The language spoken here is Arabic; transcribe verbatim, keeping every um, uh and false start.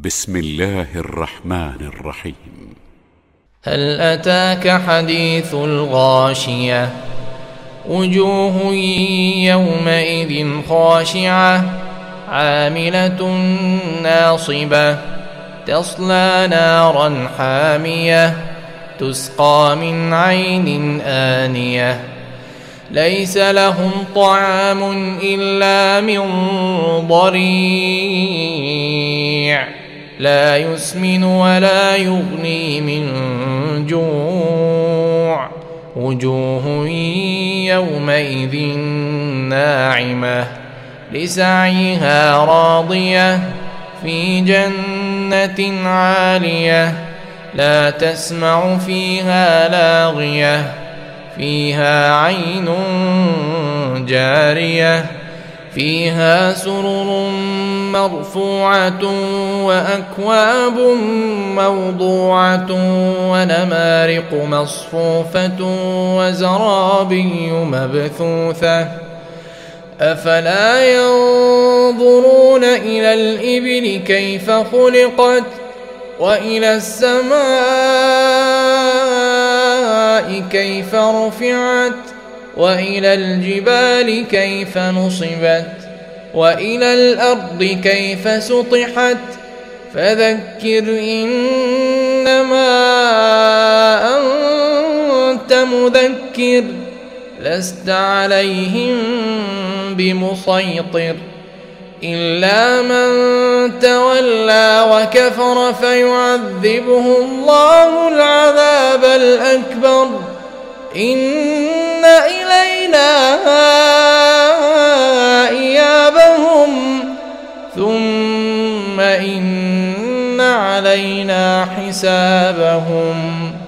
بسم الله الرحمن الرحيم. هل أتاك حديث الغاشية وجوه يومئذ خاشعة عاملة ناصبة تصلى نارا حامية تسقى من عين آنية ليس لهم طعام إلا من ضريع لا يسمن ولا يغني من جوع وجوه يومئذ ناعمة لسعيها راضية في جنة عالية لا تسمع فيها لاغية فيها عين جارية فيها سرر مرفوعة وأكواب موضوعة ونمارق مصفوفة وزرابي مبثوثة أفلا ينظرون إلى الإبل كيف خلقت وإلى السماء كيف رفعت وإلى الجبال كيف نصبت وإلى الأرض كيف سطحت فذكر إنما أنت مذكر لست عليهم بمسيطر إلا من تولى وكفر فيعذبه الله العذاب الأكبر إن إلينا إيابهم ثم إن علينا حسابهم.